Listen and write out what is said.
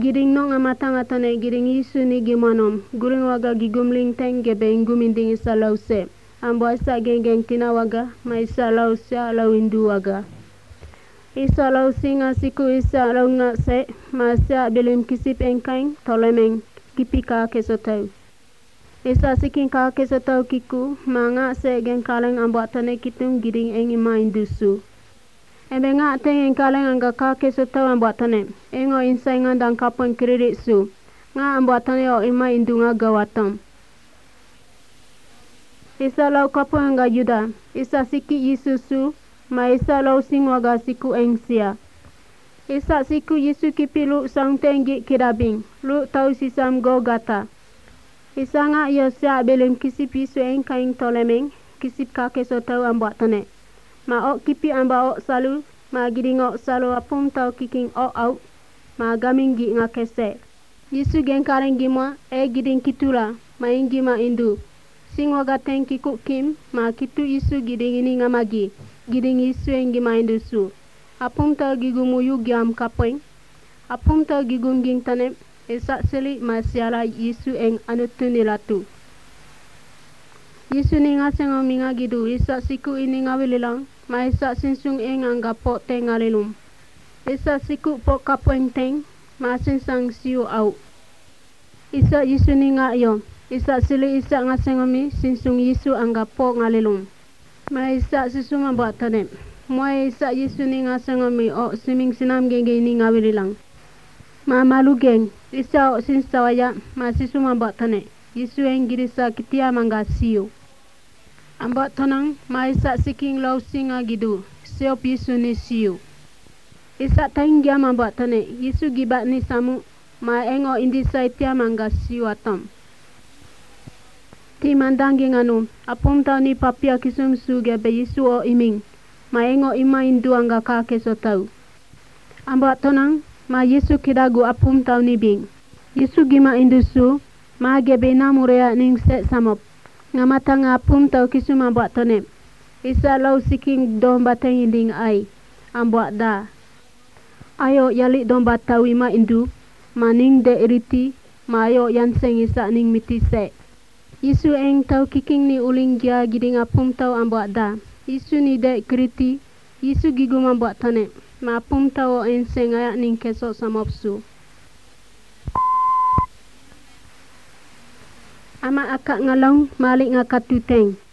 Giring no nga matang atane giring Yesu ni gimanom. Guring waga gigumling teng gebeng guminding isa lause. Ambo isa geng tinawaga ma isa lause lau indu waga. Isa lau singa siku isa lau nga se ma isa bilim kisip engkain tolemeng kipika kesotau. Isa siking ka kesotau kiku ma nga se geng kaleng ambo atane kitung giring engi ma indusu. Ebe nga teng eng kaleng angga ka kesotau ambo atane. Engo insay nga dang kapon kredit su. Nga ambo atane o ima indu nga gawatam. Isa lau kapon angga yuda. Isa siki Yesu su. Ma isa lau sing waga siku eng sia. Isa siku Yesu kipi lu sang tenggi kidabing. Lu tau sisam go gata. Isa nga iyo siya belim kisip Yesu eng kaing tolemeng. Kisip ka kesotau ambo atane. Ma ok kipi amba ok salu, ma giding ok salu apum tau kiking ok au, ma gaming gi nga kese. Yesu geng kaleng gima, giding kitula, ma ingi ma indu. Sing waga teng kikuk kim, ma kitu Yesu giding ini nga magi, giding Yesu engi ma indu su. Apum tau gigumuyu giam kapeng, apum tau gigum ging tanem, esak seli ma siala Yesu eng anutu nilatu. Yesu ni nga sengo minga gidu, isak siku ini nga wililang, ma isak sinsung eng angga po teng alilum. Isak siku po kapeng teng, ma sinsang siu au. Isak Yesu ni nga yo, isak sili isak nga sengo mi, sinsung Yesu angga po ngalilum. Ma isak sisu mabuat tanem. Moe isak Yesu ni nga sengo mi, o siming sinam geng ni nga wililang. Ma malu geng, isak o sinsawaya, ma sisu mabuat tanem. Yesu eng girisa kitia mangga siu. Ambak tonang, ma isak siking lau singa gidu, siop Yesu ni siu. Isak taing dia mambak tane, Yesu gibat ni samu, ma engo indi saitia mangga siu atom. Ti mandang ginganu, apum tau ni papia kisum su gebe Yesu o iming, ma engo ima indu angga ka kesotau. Ambak tonang, ma Yesu kidagu apum tau ni bing. Yesu gima indu su, ma gebe na murea ning set samop. Nga mata nga apum tau kisum ambuat tonem. Isa lau siking domba teng inding ai. Ambuat da. Ayo yalik domba tau ima indu. Maning de iriti. Ma ayo yanseng isa ning miti se. Yesu eng tau kiking ni uling gia giding apum tau ambuat da. Yesu ni de kiriti. Yesu gigum ambuat tonem. Ma apum tau o enseng ayak ning kesok samopsu. Ama akak ngalong malik ngakatu teng.